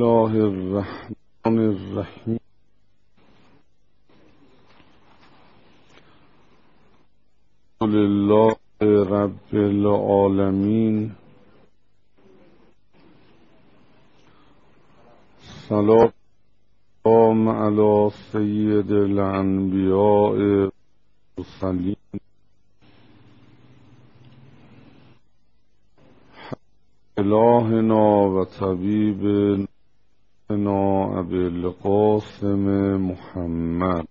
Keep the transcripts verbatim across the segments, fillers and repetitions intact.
الله الرحمن الرحیم. لله رب العالمین. صلات سلام علی سید الانبیاء المرسلین الهنا و طبیبنا ابی القاسم محمد.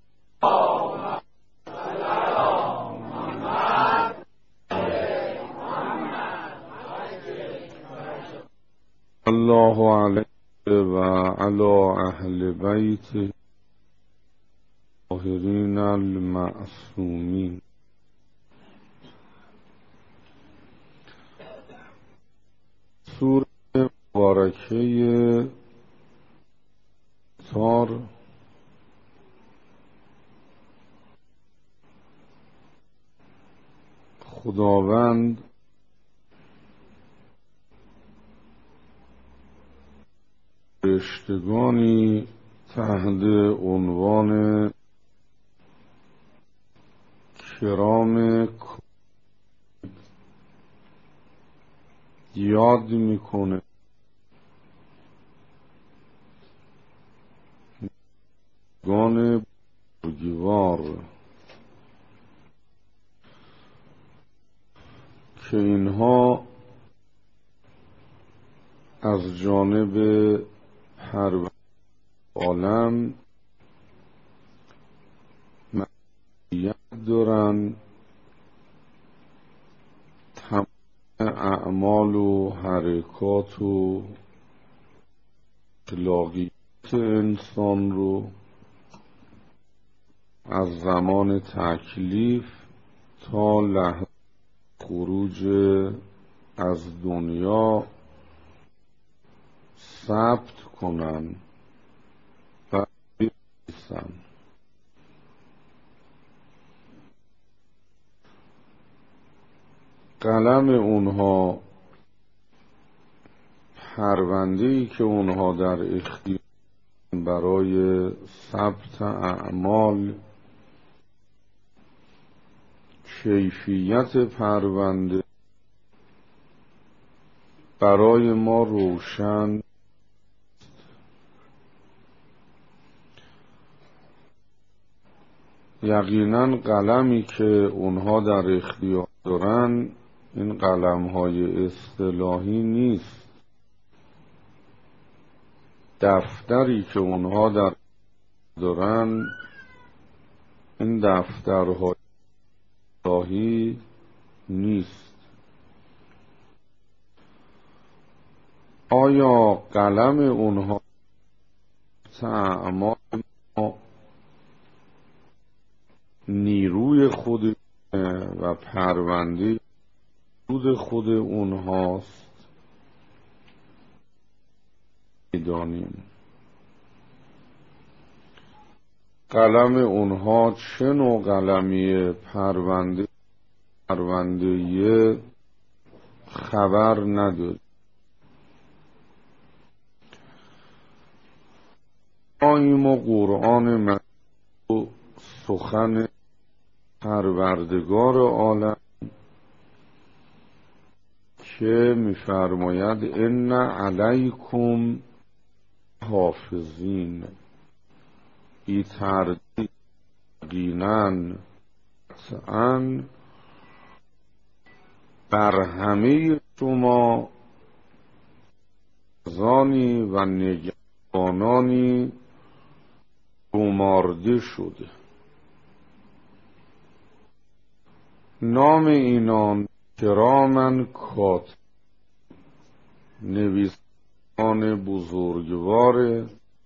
الله علیه و علی اهل بیت الطاهرین المعصومین. سوره مبارکه تار خداوند فرشتگانی تحت عنوان کرام یاد میکنه گان بزرگوار که اینها از جانب هر عالم مسئولیت دارن تمام اعمال و حرکات و اخلاقیات انسان رو از زمان تکلیف تا لحظه خروج از دنیا ثبت کنن و بنویسن. قلم اونها، پرونده‌ای که اونها در اختیار برای ثبت اعمال، کیفیت پرونده برای ما روشن. یقینا قلمی که اونها در اختیار دارن این قلم‌های اصطلاحی نیست. دفتری که اونها در دارن این دفترهای اصطلاحی نیست. آیا قلم اونها اعمال نیروی خود و پرونده خود خود اونهاست؟ میدانیم قلم اونها چه نوع قلمی پرونده پرونده خبر نداریم. آییم و قرآن مجید سخن پروردگار عالم که می‌فرماید ان علیکم حافظین، بی تردید یقیناً قطعاً بر همه شما حافظانی و نگهبانانی گمارده شده. نام اینان کرامن کاتب، نویسان بزرگوار،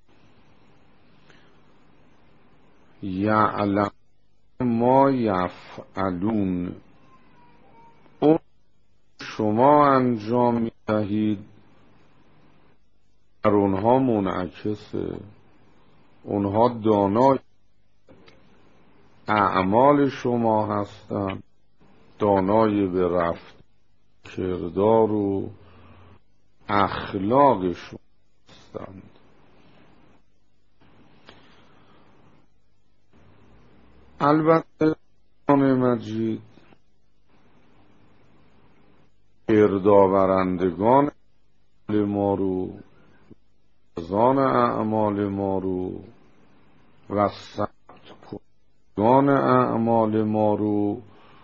یعلم ما یفعلون، اون شما انجام میدهید در اونها منعکسه. اونها دانای اعمال شما هستند، دانای به رفت کردار و اخلاق شما. هستند. البته قرآن مجید گردآورندگان ما رو، زان اعمال ما رو و ثبت کنندگان اعمال ما رو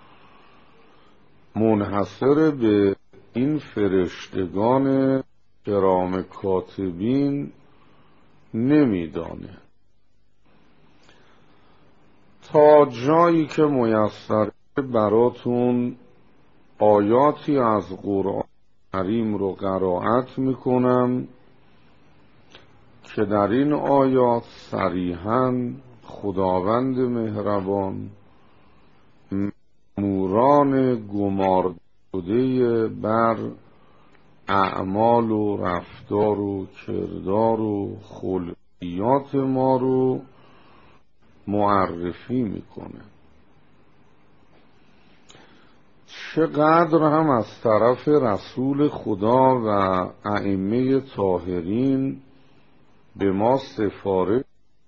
منحصر به این فرشتگان کرام کاتبین نمیدانه. تا جایی که میسر براتون آیاتی از قرآن کریم رو قرائت میکنم که در این آیات صریحاً خداوند مهربان مأموران گمارده بر اعمال و رفتار و کردار و خلقیات ما رو معرفی میکنه. چقدر هم از طرف رسول خدا و ائمه طاهرین به ما سفارش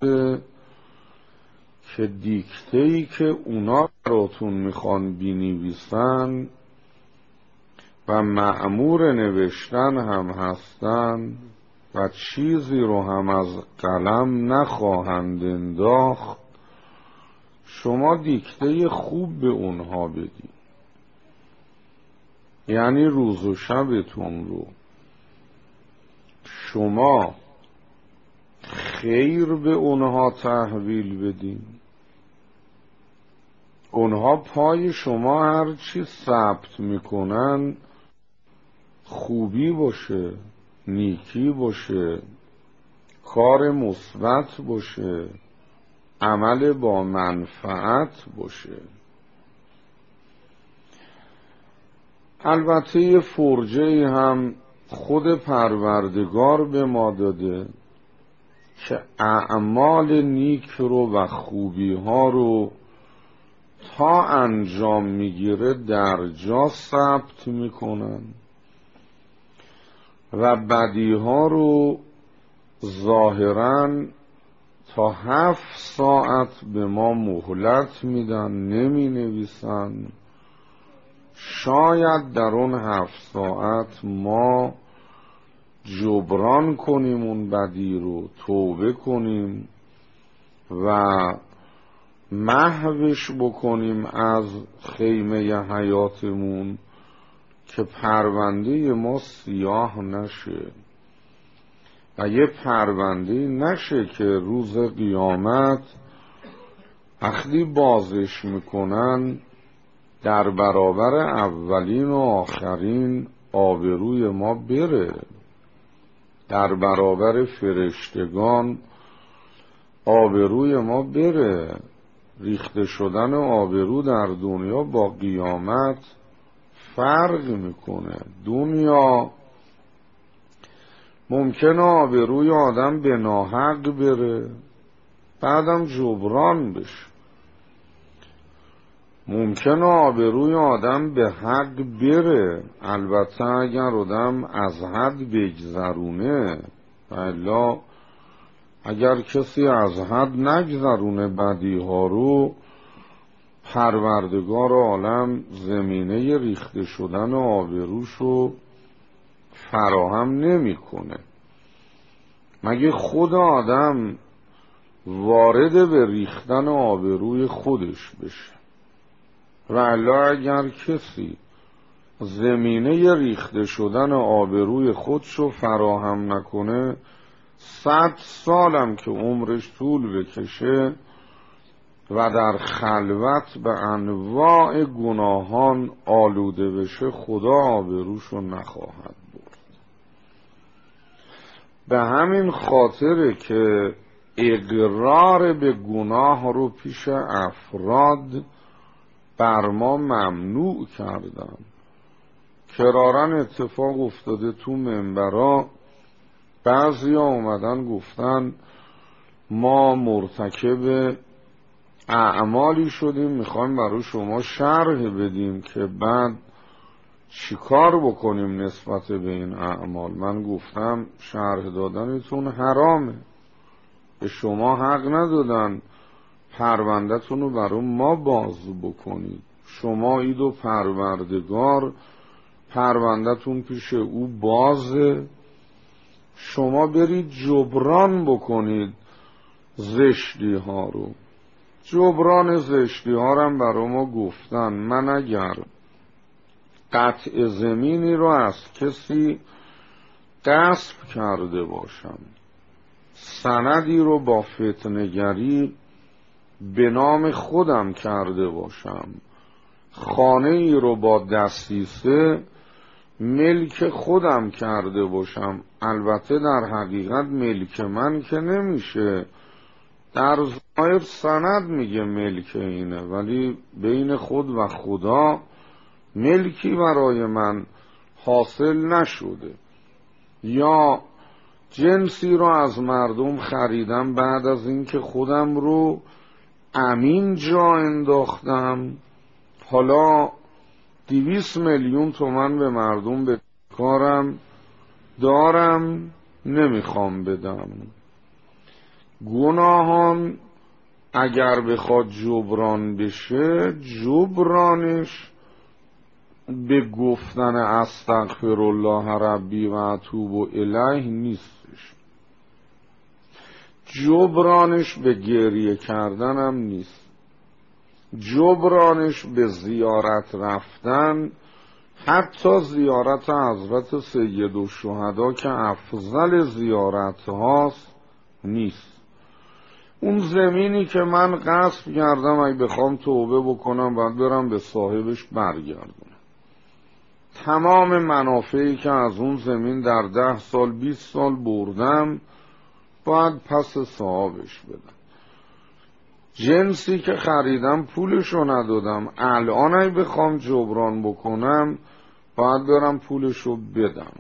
که دیکته‌ای که اونا براتون میخوان بنویسن و مأمور نوشتن هم هستن و چیزی رو هم از قلم نخواهند انداخت، شما دیکته خوب به اونها بدید. یعنی روز و شبتون رو شما خیر به اونها تحویل بدین. اونها پای شما هر چی ثبت میکنن خوبی باشه، نیکی باشه، کار مثبت باشه، عمل با منفعت باشه. البته یه فرجه هم خود پروردگار به ما داده که اعمال نیک رو و خوبی ها رو تا انجام میگیره در جا ثبت میکنن و بدی ها رو ظاهراً تا هفت ساعت به ما مهلت میدن، نمی نویسن. شاید در اون هفت ساعت ما جبران کنیم اون بدی رو، توبه کنیم و محوش بکنیم از خیمه حیاتمون که پرونده ما سیاه نشه و یه پرونده نشه که روز قیامت وقتی بازش میکنن در برابر اولین و آخرین آبروی ما بره، در برابر فرشتگان آبروی ما بره. ریخته شدن آبرو در دنیا با قیامت فرق میکنه. دنیا ممکنه آبروی آدم به ناحق بره بعدم جبران بشه، ممکنه آبروی آدم به حق بره، البته اگر آدم از حد بگذرونه. الا اگر کسی از حد نگذرونه بدی ها رو، پروردگار عالم زمینه ریخته شدن آبروشو فراهم نمیکنه. مگه خود آدم وارد به ریختن آبروی خودش بشه؟ و الا اگر کسی زمینه ریخته شدن آبروی خودشو فراهم نکنه، صد سالم که عمرش طول بکشه و در خلوت به انواع گناهان آلوده بشه، خدا آبروشو نخواهد برد. به همین خاطره که اقرار به گناه رو پیش افراد بر ما ممنوع کردن. کرارن اتفاق افتاده تو منبرا، بعضی ها اومدن گفتن ما مرتکب اعمالی شدیم، میخوایم برای شما شرح بدیم که بعد چیکار بکنیم نسبت به این اعمال؟ من گفتم شرح دادنتون حرامه، به شما حق ندادن پرونده‌تون رو برای ما باز بکنید. شما اید و پروردگار، پرونده‌تون پیش او بازه، شما برید جبران بکنید زشتی ها رو. جبران زشتی ها رو هم برای ما گفتن. من اگر قطع زمینی رو از کسی غصب کرده باشم، سندی رو با فتنه‌گری به نام خودم کرده باشم، خانه ای رو با دستیسه ملک خودم کرده باشم، البته در حقیقت ملک من که نمیشه، در ظاهر سند میگه ملک اینه، ولی بین خود و خدا ملکی برای من حاصل نشده. یا جنسی رو از مردم خریدم، بعد از اینکه خودم رو امین جا انداختم، حالا دویست میلیون تومن به مردم به کارم دارم نمیخوام بدم. گناهان اگر بخواد جبران بشه، جبرانش به گفتن استغفر الله ربی و اتوب الیه نیستش، جبرانش به گریه کردن هم نیست، جبرانش به زیارت رفتن، حتی زیارت حضرت سیدالشهدا که افضل زیارت هاست نیست. اون زمینی که من غصب کردم اگه بخوام توبه بکنم باید برم به صاحبش برگردونم، تمام منافعی که از اون زمین در ده سال بیست سال بردم باید پس صاحبش بدم. جنسی که خریدم پولشو ندادم، الان اگه بخوام جبران بکنم باید برم پولشو بدم.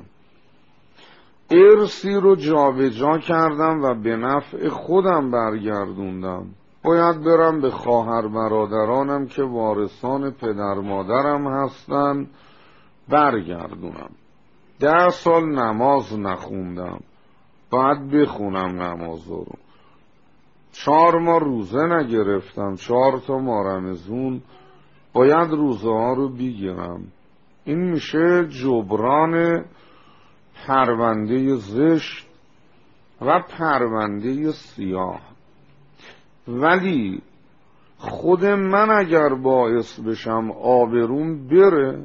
ارثی رو جابجا کردم و به نفع خودم برگردوندم، باید برم به خواهر برادرانم که وارثان پدر مادرم هستن برگردونم. ده سال نماز نخوندم، باید بخونم نماز رو. چهار ماه روزه نگرفتم، چهار تا ماه رمضان، باید روزه ها رو بگیرم. این میشه جبران پرونده زشت و پرونده سیاه. ولی خود من اگر باعث بشم آبروم بره،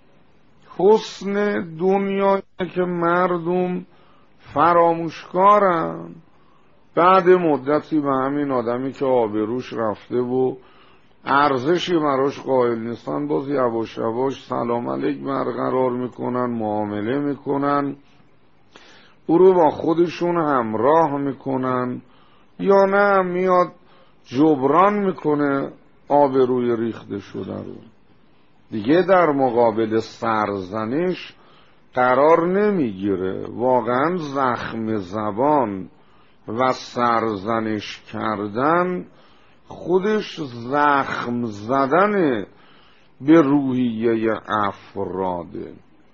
حسن دنیایی که مردم فراموشکارن، بعد مدتی به همین آدمی که آبروش رفته و ارزشی براش قائل نیستن باز یواش یواش سلام علیک برقرار میکنن، معامله میکنن، او رو با خودشون همراه میکنن، یا نه میاد جبران میکنه آبروی ریخته شده رو. دیگه در مقابل سرزنش قرار نمیگیره. واقعا زخم زبان و سرزنش کردن خودش زخم زدن به روحیه افراده.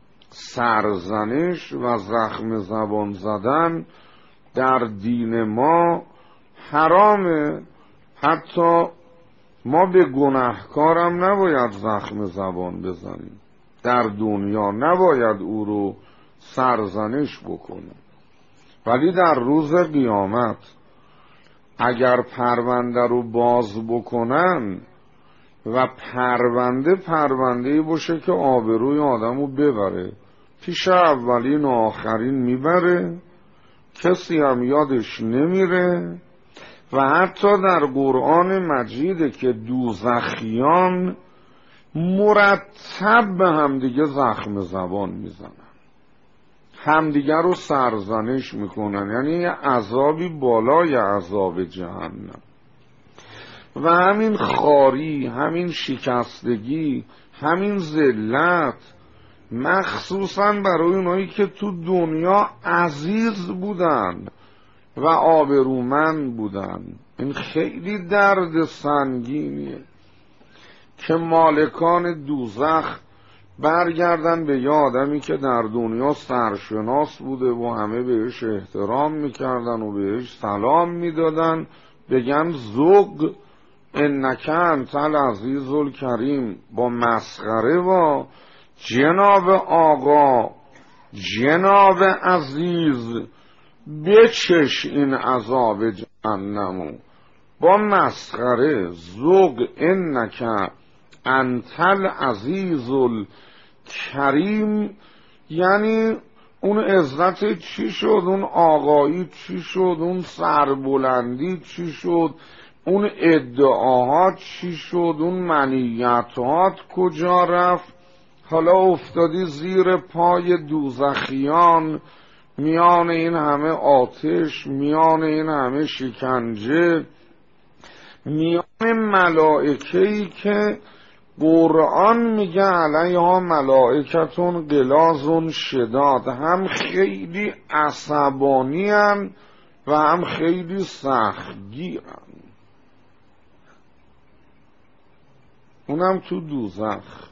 سرزنش و زخم زبان زدن در دین ما حرامه. حتی ما به گناهکارم نباید زخم زبان بزنیم، در دنیا نباید او رو سرزنش بکنیم، ولی در روز قیامت اگر پرونده رو باز بکنن و پرونده پرونده باشه که آبروی آدم رو ببره، پیش اولین و آخرین میبره، کسی هم یادش نمیره. و حتی در قرآن مجیده که دوزخیان مرتب به همدیگه زخم زبان میزنن، همدیگه رو سرزنش میکنن، یعنی عذابی بالای عذاب جهنم. و همین خاری، همین شکستگی، همین ذلت مخصوصا برای اونایی که تو دنیا عزیز بودن و آبرومند بودن، این خیلی درد سنگینیه که مالکان دوزخ برگردن به یه آدمی که در دنیا سرشناس بوده و همه بهش احترام میکردن و بهش سلام میدادن، بگن زوگ انک انت العزیز الکریم، با مسخره با جناب آقا جناب عزیز بچش این عذاب جهنمو، با مسخره زوگ انک انت العزیز الکریم. یعنی اون عزت چی شد؟ اون آقایی چی شد؟ اون سربلندی چی شد؟ اون ادعاهات چی شد؟ اون منیتات کجا رفت؟ حالا افتادی زیر پای دوزخیان، میان این همه آتش، میان این همه شکنجه، میان ملائکه‌ای که قرآن میگه علیها ملائکتون غلاظ شداد، هم خیلی عصبانی هن و هم خیلی سختگیرن، اونم تو دوزخ.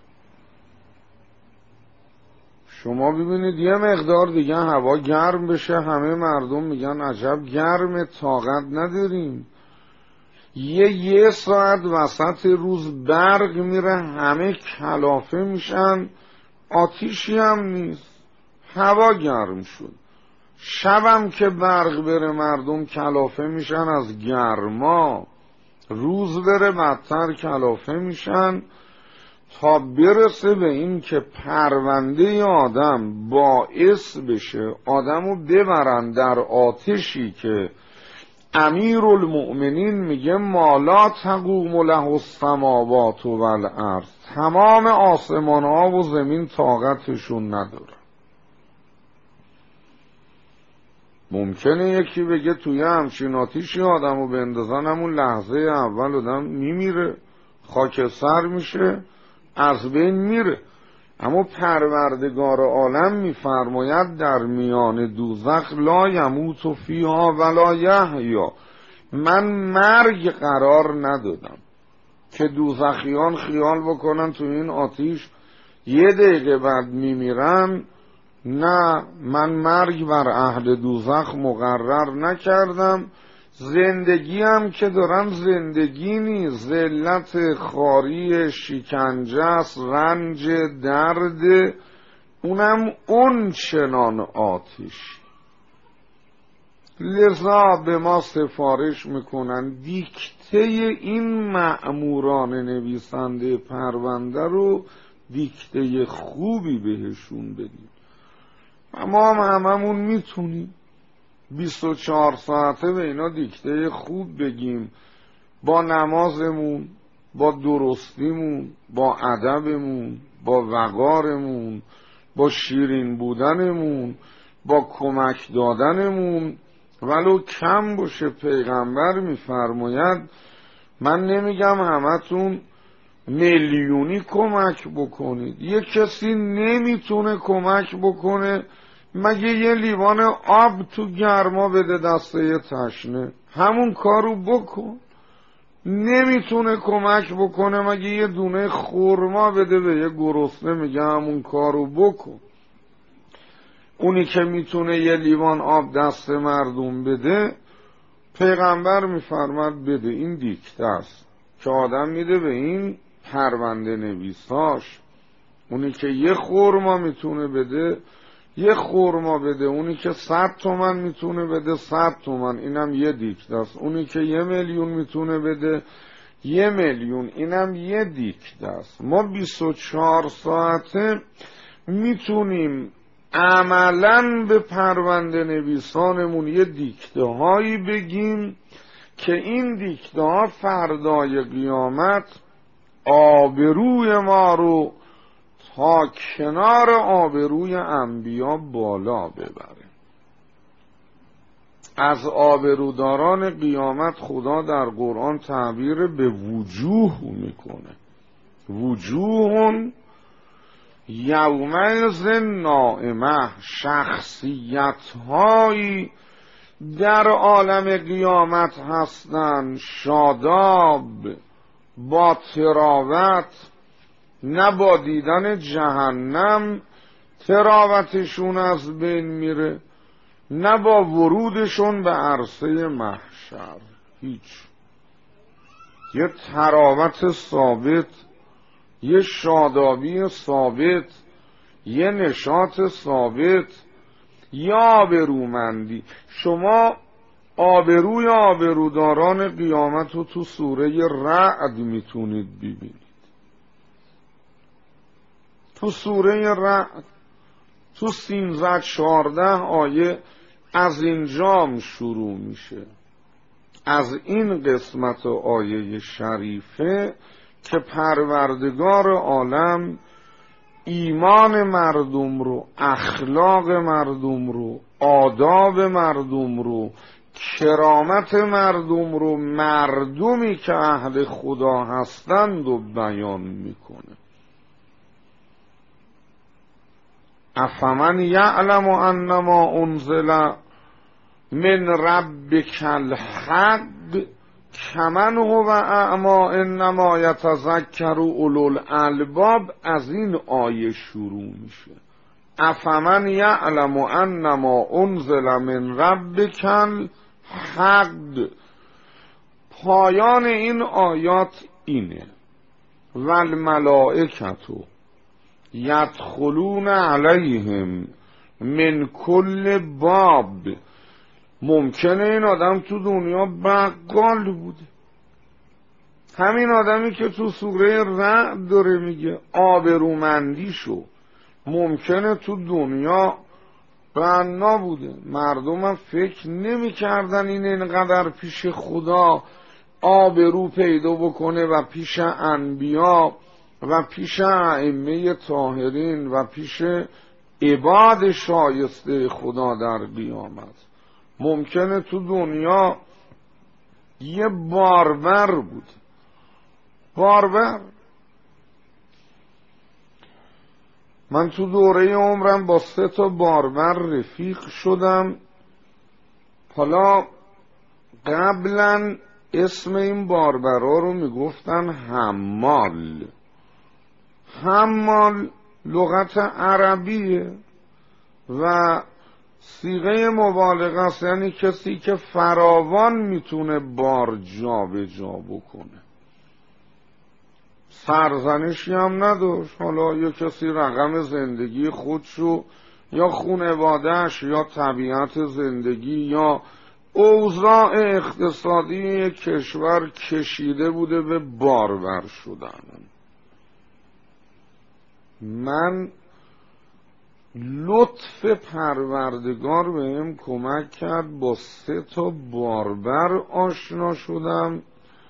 شما ببینید یه مقدار دیگه هوا گرم بشه، همه مردم میگن عجب گرمه، طاقت نداریم. یه یه ساعت وسط روز برق میره، همه کلافه میشن، آتیشی هم نیست، هوا گرم شد. شبم که برق بره مردم کلافه میشن از گرما، روز بره بدتر کلافه میشن، تا برسه به این که پرونده آدم باعث بشه آدمو ببرن در آتشی که امیر المؤمنین میگه مالا تقوم له السماوات والارض، تمام آسمان ها و زمین طاقتشون نداره. ممکنه یکی بگه توی همچین آتیشی آدمو بندازن، همون لحظه اول آدم میمیره، خاکستر میشه، از بین میره. اما پروردگار عالم میفرماید در میان دوزخ لا یموت فیها ولا یحیا، من مرگ قرار ندادم که دوزخیان خیال بکنن تو این آتیش یه دقیقه بعد میمیرن. نه، من مرگ بر اهل دوزخ مقرر نکردم. زندگی هم که دارن زندگی نیست، ذلت، خاری، شکنجه است، رنج، درد، اونم اون چنان آتش. لذا به ما سفارش میکنن دیکته این مأموران نویسنده پرونده رو دیکته خوبی بهشون بدیم. ما هم هممون میتونیم بیست و چهار ساعته به اینا دیکته خوب بگیم، با نمازمون، با درستیمون، با ادبمون، با وقارمون، با شیرین بودنمون، با کمک دادنمون، ولو کم باشه. پیغمبر میفرماید من نمیگم همتون میلیونی کمک بکنید، یه کسی نمیتونه کمک بکنه مگه یه لیوان آب تو گرما بده دسته یه تشنه، همون کارو بکن. نمیتونه کمک بکنه مگه یه دونه خورما بده به یه گرسنه، میگه همون کارو بکن. اونی که میتونه یه لیوان آب دست مردم بده، پیغمبر میفرماد بده. این دیکته است که آدم میده به این پرونده نویساش. اونی که یه خورما میتونه بده یه خورما بده، اونی که صد تومن میتونه بده صد تومن، اینم یه دیکته است. اونی که یه میلیون میتونه بده یه میلیون، اینم یه دیکته است. ما بیست و چهار ساعته میتونیم عملاً به پرونده نویسانمون یه دیکته هایی بگیم که این دیکته ها فردای قیامت آبروی ما رو تا کنار آبروی انبیا بالا ببره. از آبروداران قیامت خدا در قرآن تعبیر به وجوه میکنه. وجوهون یومئذ ناعمه، شخصیت هایی در عالم قیامت هستند شاداب، با تراوت، نه با دیدن جهنم تراوتشون از بین میره، نه با ورودشون به عرصه محشر. هیچ. یه تراوت ثابت، یه شادابی ثابت، یه نشاط ثابت، یا آبرومندی. شما آبروی آبروداران قیامت رو تو سوره رعد میتونید ببینید. تو سوره رعد تو سیزده چهارده آیه از اینجام شروع میشه، از این قسمت آیه شریفه که پروردگار عالم ایمان مردم رو، اخلاق مردم رو، آداب مردم رو، کرامت مردم رو، مردمی که اهل خدا هستند و بیان میکنه. افمن یعلم انما انزل من ربک الحق کمن هو اعما انما یتذکر اولو الالباب. از این آیه شروع میشه. افمن یعلم انما انزل من ربک الحق. پایان این آیات اینه: والملائکةُ یدخلون علیهم من کل باب. ممکنه این آدم تو دنیا بقال بوده، همین آدمی که تو سوره رعد داره میگه آبرومندی شو، ممکنه تو دنیا بنا بوده، مردم هم فکر نمی کردن این اینقدر پیش خدا آبرو پیدا بکنه و پیش انبیا و پیش ائمه طاهرین و پیش عباد شایسته خدا در قیامت. ممکنه تو دنیا یه باربر بود، باربر. من تو دوره عمرم با سه تا باربر رفیق شدم. حالا قبلا اسم این باربرا رو میگفتن حمال. حمال لغت عربیه و صیغه مبالغه است، یعنی کسی که فراوان میتونه بار جا به جا بکنه. سرزنشی هم نداشت. حالا یا کسی رقم زندگی خودشو یا خانواده‌اش یا طبیعت زندگی یا اوضاع اقتصادی کشور کشیده بوده به باربر شدن. من لطف پروردگار بهم کمک کرد با سه تا باربر آشنا شدم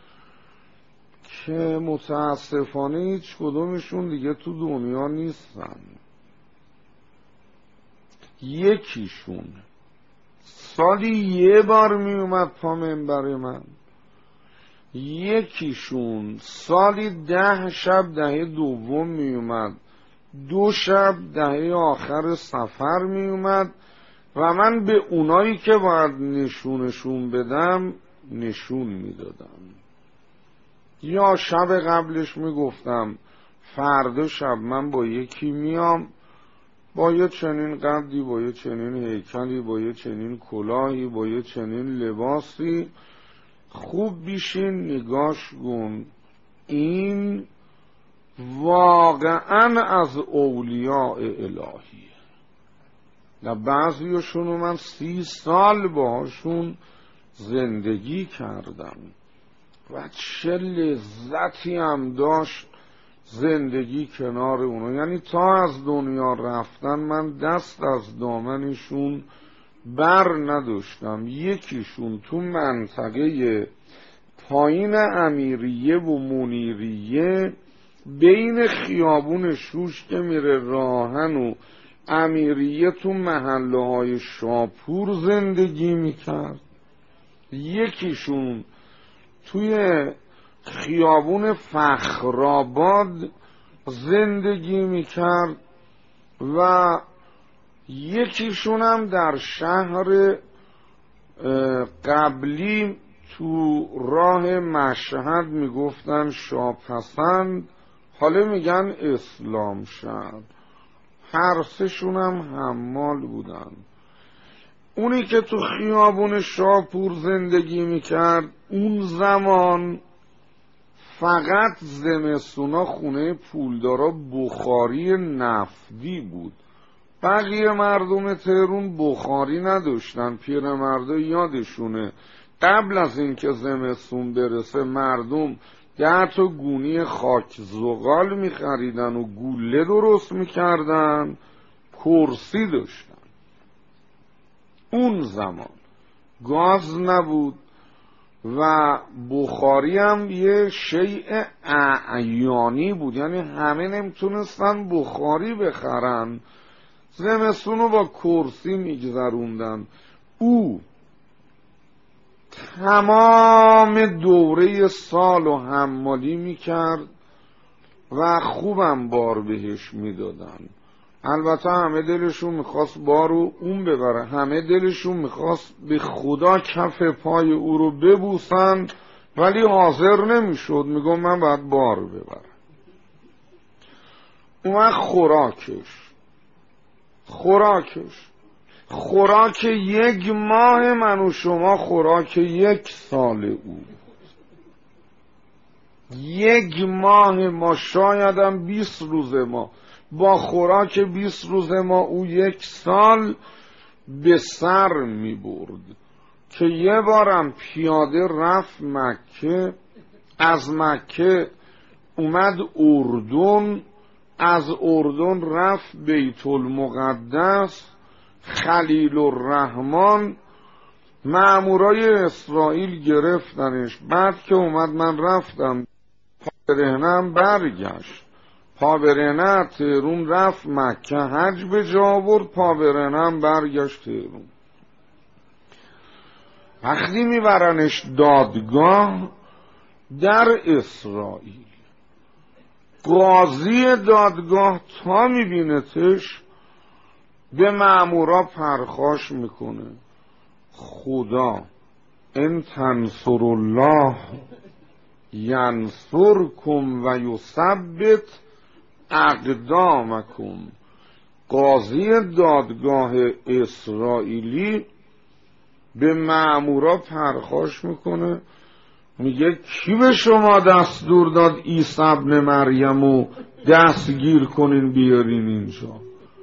که متاسفانه هیچ کدومشون دیگه تو دنیا نیستن. یکیشون سالی یه بار می اومد پا منبر من، یکیشون سالی ده شب دهه دوم می اومد، دو شب دهه آخر سفر می اومد و من به اونایی که باید نشونشون بدم نشون می دادم. یا شب قبلش می گفتم فردا شب من با یکی میام، با یه چنین قدی، با یه چنین هیکلی، با یه چنین کلاهی، با یه چنین لباسی، خوب بیشین نگاش کن، این واقعا از اولیاء الهیه. و بعضیشونو من سی سال باهاشون زندگی کردم و چه لذتی هم داشت زندگی کنار اونا. یعنی تا از دنیا رفتن من دست از دامنشون بر نداشتم. یکیشون تو منطقه پایین امیریه و منیریه بین خیابون شوش که میره راهن و امیریه تو محله های شاپور زندگی میکرد. یکیشون توی خیابون فخرآباد زندگی میکرد و یکیشون هم در شهر قبلی تو راه مشهد میگفتن شاپسند، حالا میگن اسلام شهر، هر سه‌شون هم حمال بودن. اونی که تو خیابون شاپور زندگی میکرد اون زمان فقط زمستونا خونه پولدارا بخاری نفتی بود، بقیه مردم تهرون بخاری نداشتن. پیرمردا یادشونه قبل از اینکه زمستون برسه مردم ده تا گونی خاک زغال میخریدن و گوله درست میکردن، کرسی داشتن. اون زمان گاز نبود و بخاری هم یه شیء اعیانی بود، یعنی همه نمیتونستن بخاری بخرن، زمستونو با کرسی میگذروندن. او تمام دوره سال و حمالی میکرد و خوبم بار بهش میدادن. البته همه دلشون میخواست بارو اون ببره، همه دلشون میخواست به خدا کف پای او رو ببوسن، ولی حاضر نمیشد، میگم من باید بار ببرم. اون خوراکش خوراکش خوراک یک ماه من و شما خوراک یک سال او، یک ماه ما، شایدم بیست روز ما، با خوراک بیست روز ما او یک سال به سر می برد. که یه بارم پیاده رفت مکه، از مکه اومد اردن، از اردن رفت بیت المقدس، خلیل الرحمن، مامورای اسرائیل گرفتنش. بعد که اومد من رفتم پابرهنم برگشت، پابرهنه تهرون رفت مکه حج به جا آورد، پابرهنم برگشت تهرون. وقتی میبرنش دادگاه در اسرائیل، قاضی دادگاه تا میبینتش به مامورا پرخاش میکنه خدا ان تنصر الله ینصرکم و یثبت اقدامکم. قاضی دادگاه اسرائیلی به مامورا پرخاش میکنه، میگه کی به شما دستور داد عیسی ابن مریمو دستگیر کنین بیارین اینجا؟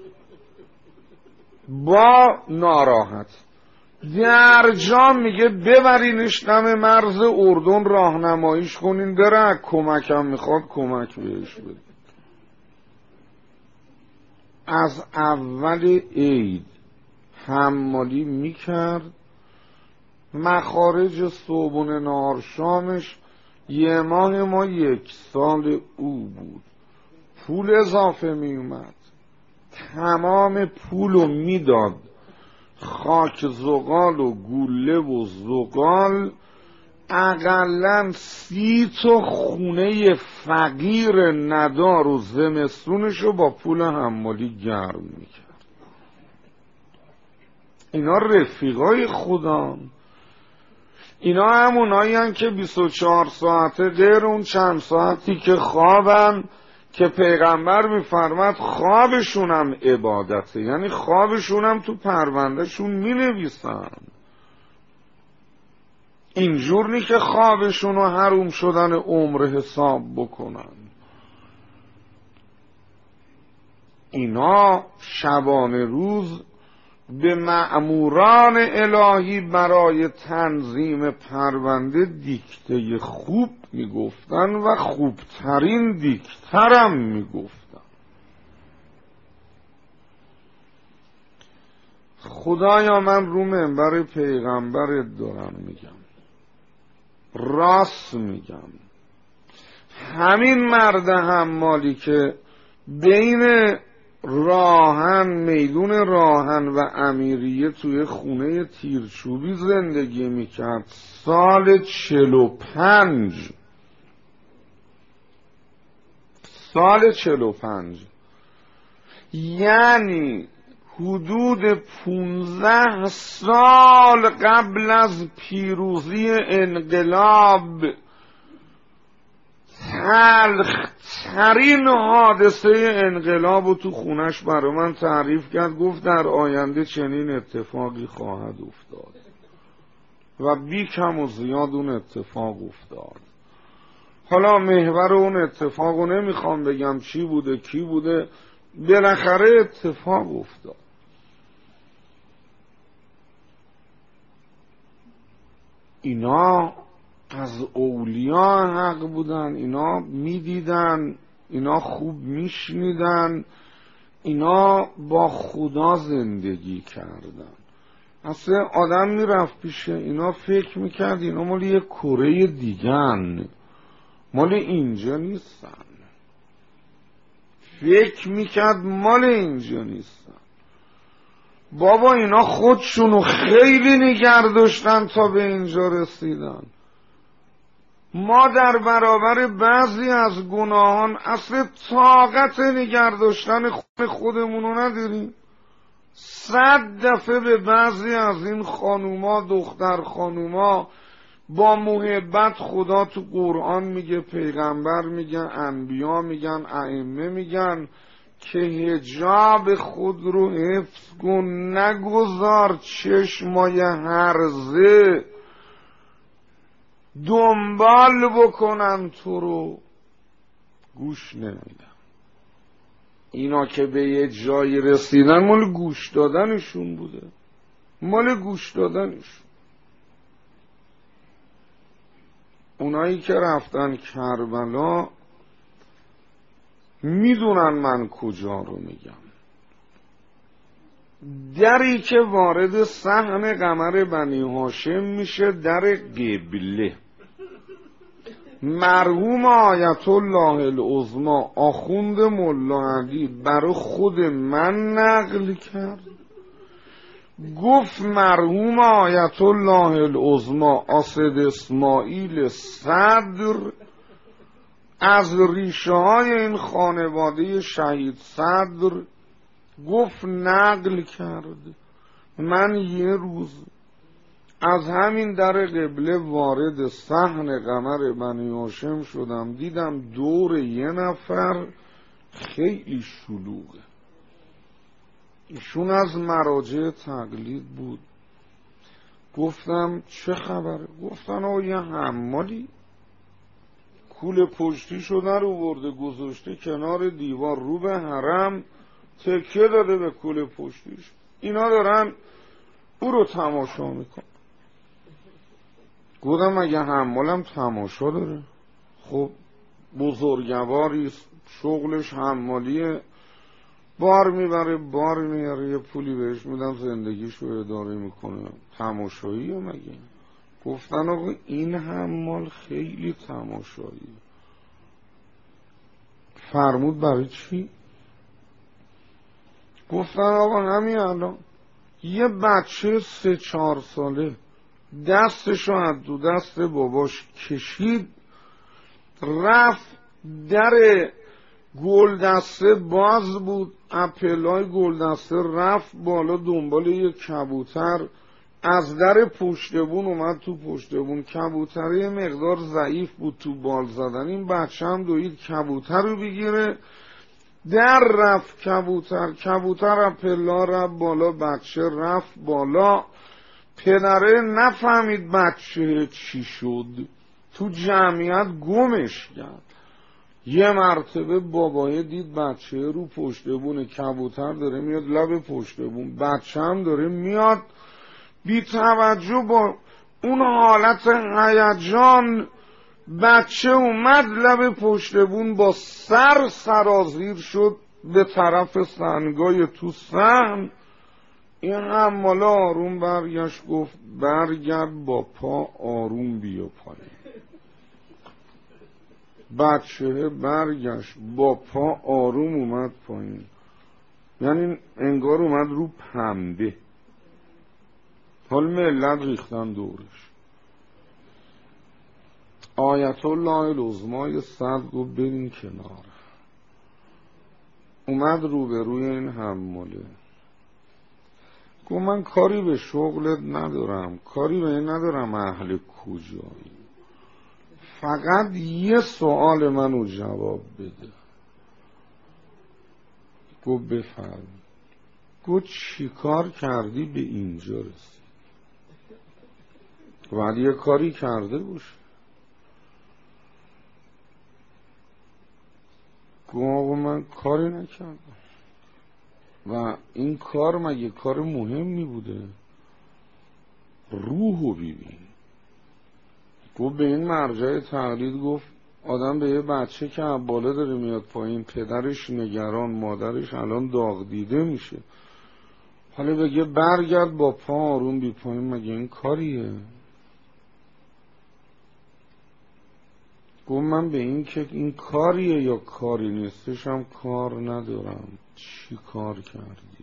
با ناراحت در جا میگه ببرینش دم مرز اردن راهنماییش کنین بره، کمکم میخواد کمک بهش بده. از اول عید حمالی میکرد، مخارج صبحونه نهار شامش یه ماه ما یک سال او بود. پول اضافه میومد، تمام پولو میداد، خاک زغال و گوله و زغال، اقلن سی تا خونه فقیر ندار و زمستونشو با پول حمالی گرم میکرد. اینا رفیقای خدان، اینا همونایی هن که بیست و چهار ساعته غیر اون چند ساعتی که خوابن، که پیغمبر میفرماد خوابشونم عبادته، یعنی خوابشونم تو پروندهشون مینویسن. اینجور نی که خوابشونو حروم شدن عمر حساب بکنن. اینا شبانه روز به مأموران الهی برای تنظیم پرونده دیکته خوب میگفتن و خوبترین دیکترم میگفتن. خدایا من رو منبر پیغمبرت دارم میگم، راست میگم، همین مرد حمالی که بین راهن، میدون راهن و امیریه توی خونه تیرچوبی زندگی میکرد، سال چل و پنج سال چل و پنج یعنی حدود پونزده سال قبل از پیروزی انقلاب، تلخ ترین حادثه انقلاب رو تو خونش برای من تعریف کرد. گفت در آینده چنین اتفاقی خواهد افتاد و بی کم و زیاد اون اتفاق افتاد. حالا محور اون اتفاق رو نمیخوام بگم چی بوده کی بوده، بالاخره اتفاق افتاد. اینا از اولیاء حق بودن، اینا میدیدن، اینا خوب میشنیدن، اینا با خدا زندگی کردن. اصلا آدم میرفت پیش اینا فکر میکرد اینا مال یه کره دیگن، مال اینجا نیستن. فکر میکرد مال اینجا نیستن. بابا اینا خودشونو خیلی نگه داشتن تا به اینجا رسیدن. ما در برابر بعضی از گناهان اصلا طاقت نگه داشتن خود خودمونو نداریم. صد دفعه به بعضی از این خانوما، دختر خانوما با محبت خدا تو قرآن میگه، پیغمبر میگن، انبیا میگن، ائمه میگن که حجاب خود رو حفظ کن، نگذار چشمای هرزه دنبال بکنن تو رو. گوش نمیدن. اینا که به یه جایی رسیدن مال گوش دادنشون بوده، مال گوش دادنشون. اونایی که رفتن کربلا میدونن من کجا رو میگم. دری که وارد صحن قمر بنی هاشم میشه در قبله. مرحوم آیت الله العظمی آخوند ملا علی برای خود من نقل کرد. گفت مرحوم آیت الله العظمی اسد اسماعیل صدر از ریشه های این خانواده شهید صدر گفت نقل کرد. من یه روز از همین در قبله وارد صحن قمر بنی هاشم شدم، دیدم دور یه نفر خیلی شلوغه. ایشون از مراجع تقلید بود. گفتم چه خبره؟ گفتن آقا یه حمالی کوله پشتی شده رو برده گذاشته کنار دیوار رو به حرم، تکیه داده به کوله پشتیش، اینا دارن او رو تماشا میکن. گفتم اگه حمالم تماشا داره، خب بزرگواری شغلش حمالیه، بار میبره بار میاره، یه پولی بهش میدم زندگیشو اداره میکنه، تماشاییه مگه؟ گفتن آقا این حمال خیلی تماشاییه. فرمود برای چی؟ گفتن آقا همین الان یه بچه سه چهار ساله دستشو از دو دست باباش کشید، رفت در گلدسته باز بود، اپلای گلدسته رفت بالا دنبال یه کبوتر، از در پشتبون اومد تو پشتبون. کبوتر یه مقدار ضعیف بود تو بال زدن، این بچه هم دوید کبوتر رو بگیره، در رفت کبوتر، کبوتر اپلا رفت بالا، بچه رفت بالا. پدره نفهمید بچه چی شد، تو جمعیت گمش کرد. یه مرتبه بابایه دید بچه رو پشتبون، کبوتر داره میاد لب پشتبون، بچه هم داره میاد، بی توجه با اون حالت هیجان بچه اومد لب پشتبون، با سر سرازیر شد به طرف سنگای تو صحن. این حماله آروم برگشت گفت برگرد با پا آروم بیا پایین. بچه برگشت با پا آروم اومد پایین، یعنی انگار اومد رو پنبه. حال ملت ریختن دورش. آیت الله العظمی صد گفت برین کنار. اومد رو به روی این حماله، گفت من کاری به شغلت ندارم، کاری به این ندارم اهل کجایی، فقط یه سوال منو جواب بده. گفت بفرم. گفت چی کار کردی به اینجا رسید؟ باید یه کاری کرده باشه. گفت آقا من کاری نکردم. و این کار مگه کار مهمی بوده؟ روحو ببین. گفت به این مرجع تقلید گفت آدم به یه بچه که بالا داره میاد پایین، پدرش نگران، مادرش الان داغ دیده میشه، حالا بگه برگرد با پا آروم بی پایین، مگه این کاریه؟ گفت من به این که این کاریه یا کاری نیستش هم کار ندارم. چی کار کردی؟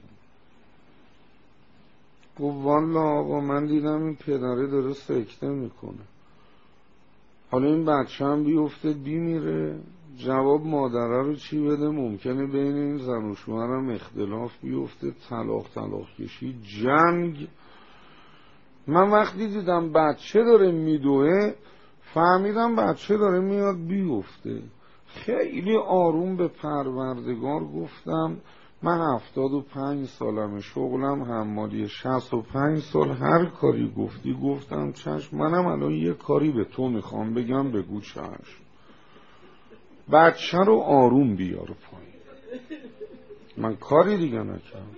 گفت والا آقا من دیدم این پدره داره سکته میکنه، حالا این بچه هم بیفته بیمیره، جواب مادره رو چی بده؟ ممکنه بین این زن و شوهرم اختلاف بیفته، طلاق طلاق کشی، جنگ. من وقتی دیدم بچه داره میدوه فهمیدم بچه داره میاد بیفته. خیلی آروم به پروردگار گفتم من هفتاد و پنج سالم، شغلم حمالی، شصت و پنج سال هر کاری گفتی گفتم چشم. منم الان یه کاری به تو میخوام بگم، بگو چشم. بچه رو آروم بیار پایین. من کاری دیگه نکردم.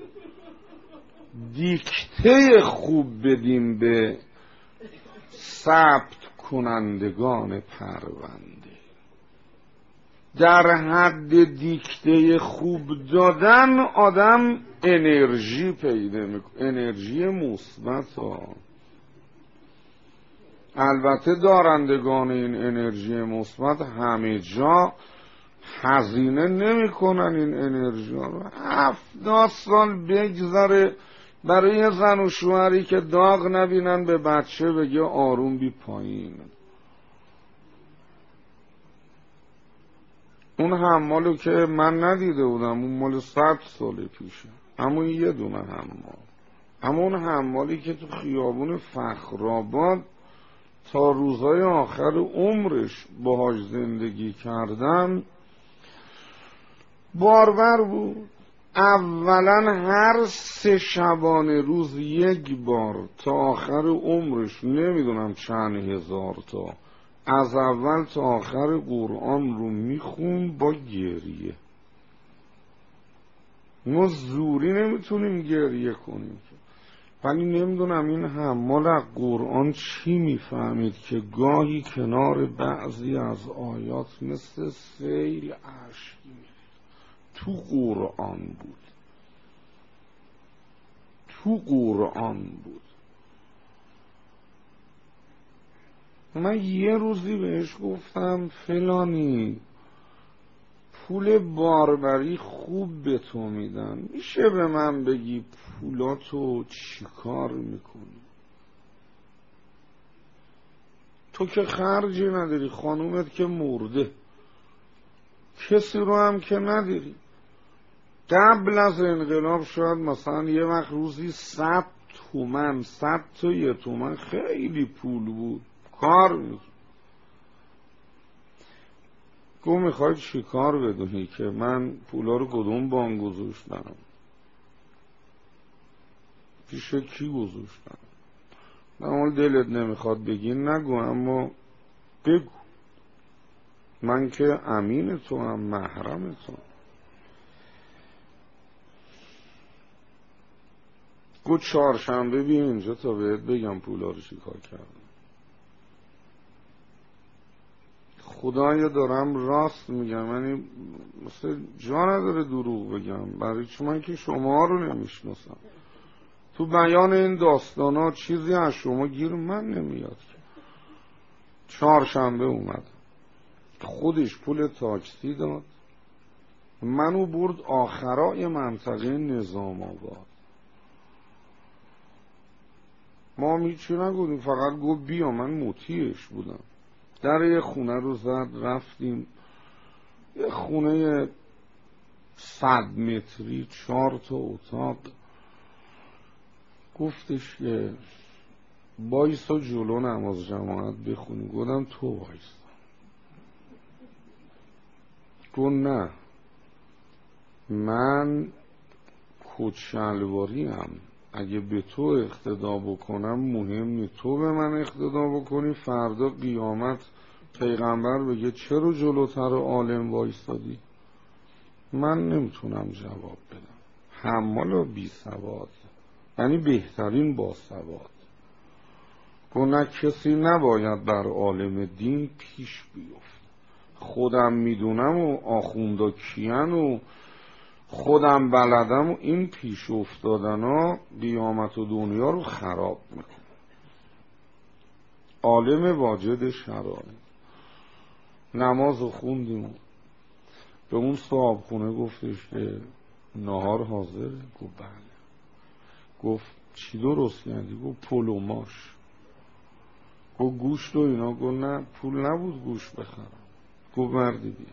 دیکته خوب بدیم به ثبت کنندگان پرونده. در حد دیکته خوب دادن آدم انرژی پیدا میکنه، انرژی مثبت ها. البته دارندگان این انرژی مثبت همه جا هزینه نمی کنن این انرژی ها رو. هفتاد سال بگذره برای زن و شوهری که داغ نبینن به بچه بگه آروم بی پایین. اون حمالو که من ندیده بودم، اون مال صد سال پیشه، اما یه دونه حمال. اما اون حمالی که تو خیابون فخرآباد تا روزهای آخر عمرش باهاش زندگی کردن باربر بود. اولا هر سه شبانه روز یک بار تا آخر عمرش، نمیدونم چند هزار تا، از اول تا آخر قرآن رو میخون با گریه. ما زوری نمیتونیم گریه کنیم، ولی نمیدونم این حمال از قرآن چی میفهمید که گاهی کنار بعضی از آیات مثل سیل اشک می‌ریخت. تو قرآن بود، تو قرآن بود. من یه روزی بهش گفتم فلانی پول باربری خوب به تو میدن، میشه به من بگی پولاتو چی کار میکنی؟ تو که خرجی نداری، خانومت که مرده، کسی رو هم که نداری. قبل از انقلاب شاید مثلا یه وقت روزی صد تومن، صد تا یه تومن خیلی پول بود، کار میکنی. گو میخوای چی کار بدونی که من پولا رو کدوم بانک گذاشتم، پیش کی گذاشتم؟ من دلت نمیخواد بگی نگو، اما بگو. من که امین تو هم، محرم تو. گو چهارشنبه بیا اینجا تا بهت بگم پولا رو چی کار کردم. خدایا دارم راست میگم، یعنی مثل جا نداره دروغ بگم. برای چون من که شما رو نمیشناسم، تو بیان این داستانا چیزی از شما گیر من نمیاد. چهارشنبه اومد، خودش پول تاکسی داد، منو برد آخرای منطقه نظام آباد. ما هیچی نگودیم، فقط گفت بیا. من مطیعش بودم. در یه خونه رو زد، رفتیم یه خونه صد متری، چهار تا اتاق. گفتش که بایستا جلو نماز جماعت بخونی. گفتم تو بایستا. گفت نه، من کچلواری هم، اگه به تو اقتدا بکنم مهم نیست، تو به من اقتدا بکنی فردا قیامت پیغمبر بگه چرا جلوتر عالم وایستادی؟ من نمیتونم جواب بدم. حمال و بی سواد یعنی بهترین با سواد. گفت نه، کسی نباید بر عالم دین پیش بیفت. خودم میدونم و آخوندا کیان و خودم بلدم و این پیش افتادن ها قیامت و دنیا رو خراب میکنه. عالم واجد شرایط. نماز رو خوندیم، به اون صاحب خونه گفتش که نهار حاضره؟ گفت بله. گفت چی درست کردی؟ گفت پلو ماش. گفت گوشت و اینا؟ گفت نه، پول نبود گوشت بخرم. گفت مردی بیار.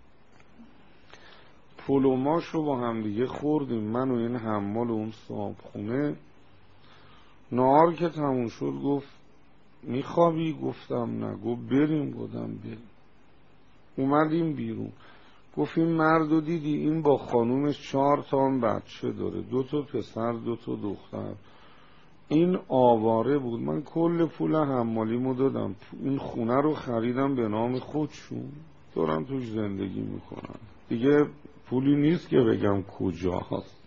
پلو ماش رو با هم دیگه خوردیم، من و این حمال و اون صاحب خونه. نهار که تموم شد گفت میخوابی؟ گفتم نه. گفت بریم؟ گفتم بریم. اومدیم بیرون. گفت این مرد رو دیدی؟ این با خانومش چهار تا بچه داره، دو تا پسر دو تا دختر. این آواره بود. من کل پول حمالیمو دادم، این خونه رو خریدم به نام خودشون، دارن توش زندگی میکنن دیگه. پولی نیست که بگم کجا هست،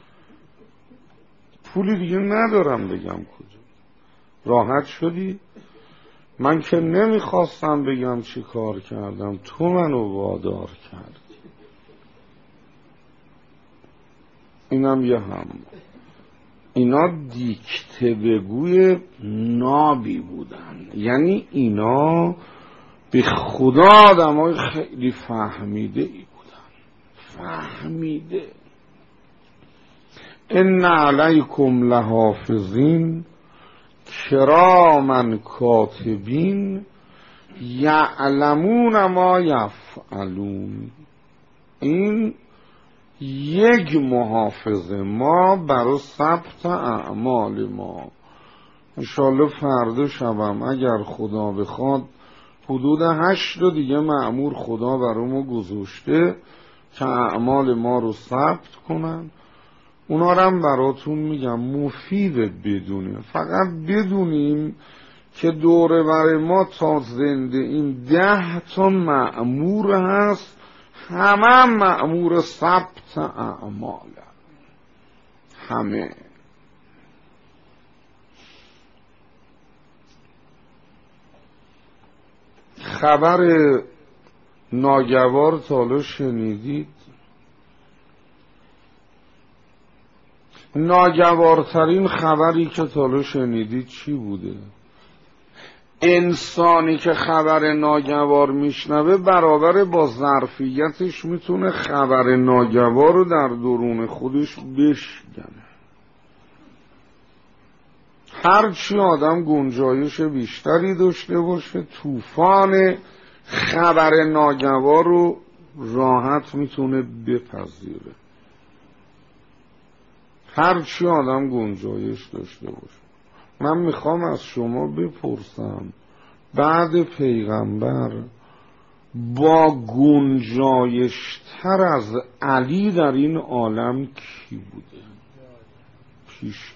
پولی دیگه ندارم بگم کجا. راحت شدی؟ من که نمیخواستم بگم چی کار کردم، تو منو وادار کردی. اینم یه هم. اینا دیکته بگوی نابی بودن، یعنی اینا به خدا آدمای خیلی فهمیده ای بودن، فهمیده. ان علیکم لحافظین کراما کاتبین یعلمون ما یفعلون. این یک محافظه ما برای ثبت اعمال ما. انشالله فردا شبم اگر خدا بخواد حدود هشت رو دیگه مأمور خدا برای ما گذاشته که اعمال ما رو ثبت کنن. اونا رو هم براتون میگم مفیده بدونیم، فقط بدونیم که دوره برای ما تا زنده این ده تا مأمور هست، همه مأمور ثبت اعمال، همه. خبر ناگوار تا حالا شنیدید؟ ناگوارترین خبری که تا حالا شنیدید چی بوده؟ انسانی که خبر ناگوار میشنوه برابر با ظرفیتش میتونه خبر ناگوار رو در درون خودش بشکنه. هرچی آدم گنجایش بیشتری داشته باشه طوفان خبر ناگوار رو راحت میتونه بپذیره. هرچی آدم گنجایش داشته باشه. من میخوام از شما بپرسم بعد پیغمبر با گنجایشتر از علی در این عالم کی بوده؟ پیش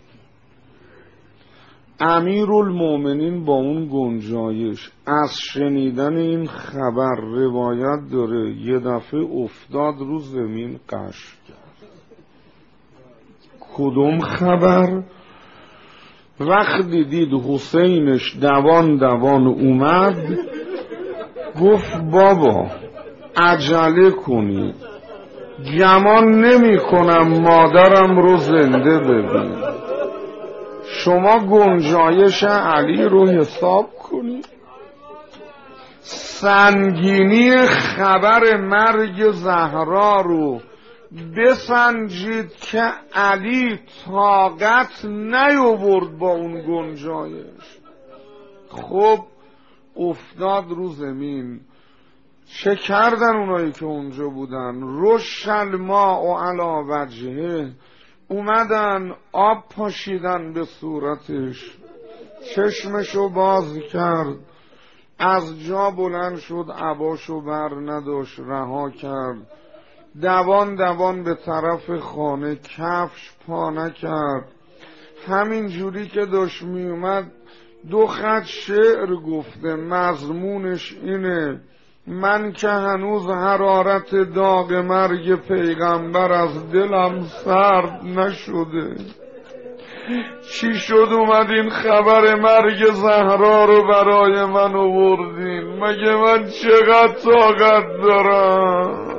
امیرالمومنین با اون گنجایش از شنیدن این خبر روایت داره یه دفعه افتاد رو زمین قش کرد. کدوم خبر؟ وقتی دید حسینش دوان دوان اومد گفت بابا عجله کنید، گمان نمی کنم مادرم رو زنده ببین. شما گنجایش علی رو حساب کنید، سنگینی خبر مرگ زهرا رو بسنجید که علی طاقت نیاورد با اون گنجایش. خب افتاد رو زمین. چه کردن اونایی که اونجا بودن؟ رش الماء و علی وجهه، اومدن آب پاشیدن به صورتش، چشمشو باز کرد، از جا بلند شد، عباشو بر نداشت، رها کرد، دوان دوان به طرف خانه، کفش پا نکرد. همین جوری که داشت می اومد دو خط شعر گفته، مضمونش اینه: من که هنوز حرارت داغ مرگ پیغمبر از دلم سرد نشده. چی شد اومدین خبر مرگ زهرا رو برای من آوردین؟ مگه من چقدر طاقت دارم؟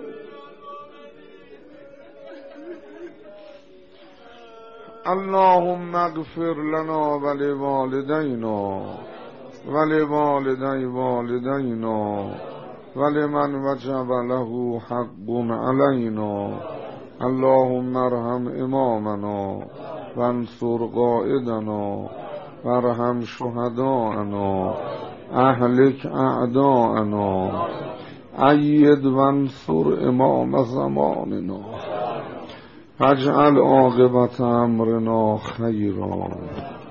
اللهم اغفر لنا ولوالدینا ولوالدی والدینا ولمن وجب له حق علینا. اللهم ارحم امامنا وانصر قائدنا وارحم شهداءنا اهلک اعداءنا اید وانصر امام زماننا اجعل عاقبت امرنا خیرا.